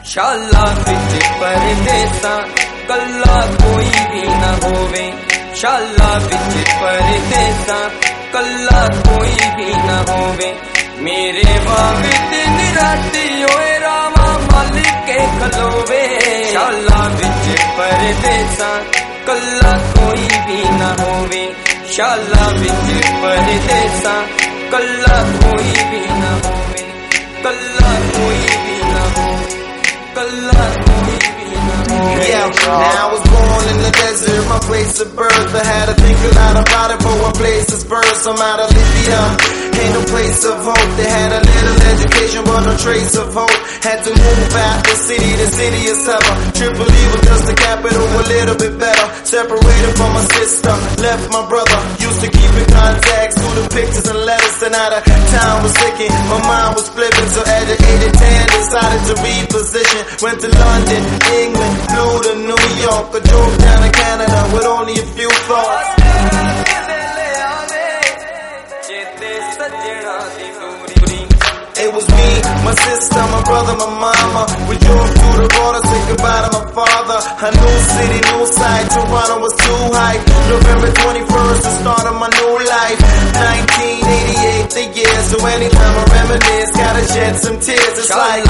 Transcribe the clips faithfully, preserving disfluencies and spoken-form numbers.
शाला विच परदेसा कल्ला कोई भी ना होवे, शाला विच परदेसा कल्ला कोई भी ना होवे। मेरे वांग दिन राती ओए रामा मालिक के खलोवे, शाला विच परदेसा कल्ला कोई भी ना होवे, शाला विच परदेसा कल्ला कोई भी ना होवे, कल्ला कोई भी ना होवे, कल्ला कोई भी ना होवे। Yeah, now I was born in the desert, my place of birth. I had to think a lot about it for one place is birth. I'm out of Libya, ain't no place of hope. They had a little education but no trace of hope. Had to move out the city, the city is heaven. Tripoli was just the capital, a little bit better. Separated from my sister, left my brother. Used to keep in contact through the pictures and letters. And out of town was sticking, my mind was flipping. So at the age of ten, decided to reposition. Went to London, England, flew to New York. I drove down to Canada with only a few thoughts. It was me, my sister, my brother, my mama. We drove through the border, said goodbye to my father. A new city, new sight, Toronto was too hype. November twenty-first, the start of my new life. nineteen eighty-eight, the year, so anytime I reminisce, gotta shed some tears. It's like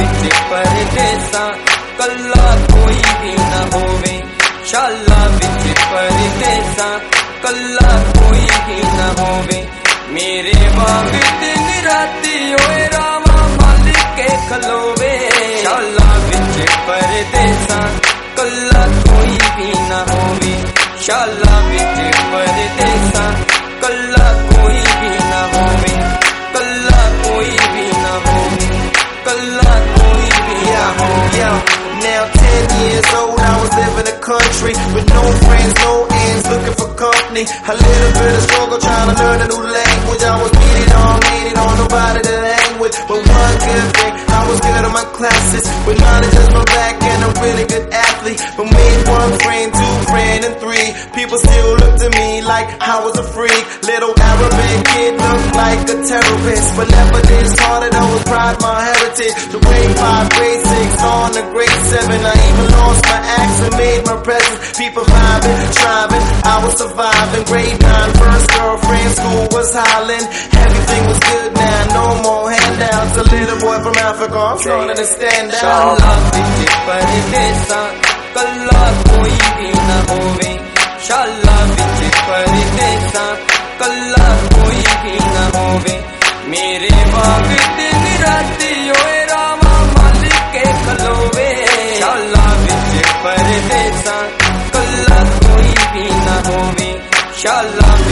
कल्ला कोई भी ना होवे, शाला विच परदेसा कल्ला कोई भी ना होवे। मेरे वांग दिन राती ओए रामा मालिक के खलोवे, शाला विच परदेसा कल्ला कोई भी ना होवे, शाला विच परदेसा कल्ला कोई भी ना होवे, कल्ला कोई भी ना होवे, कल्ला कोई भी ना होवे। Now ten years old, I was living in the country with no friends, no ends, looking for company. A little bit of struggle trying to learn a new language. I was meeting on, meeting on, nobody to hang with. But one good thing, I was good at my classes, with knowledge as my back and a really good athlete. But made one friend, two friend, and three. People still looked at me like I was a freak. Little Arabic kid looked like a terrorist, but never discarded, I was proud my heritage. The grade five, grade six, on the grade seven, I even lost my accent, made my presence. People vibing, striving, I was surviving. Grade nine, first girlfriend, school was hollering. Everything was good now, no more handouts. A little boy from Africa, I'm starting to stand out. शाला विच परदेसा कल्ला कोई भी ना होवे, शाला विच परदेसा कल्ला कोई भी ना होवे। मेरे वांग दिन राती ओए रामा मालिक के खलोवे, शाला विच परदेसा कल्ला कोई भी ना होवे, शाला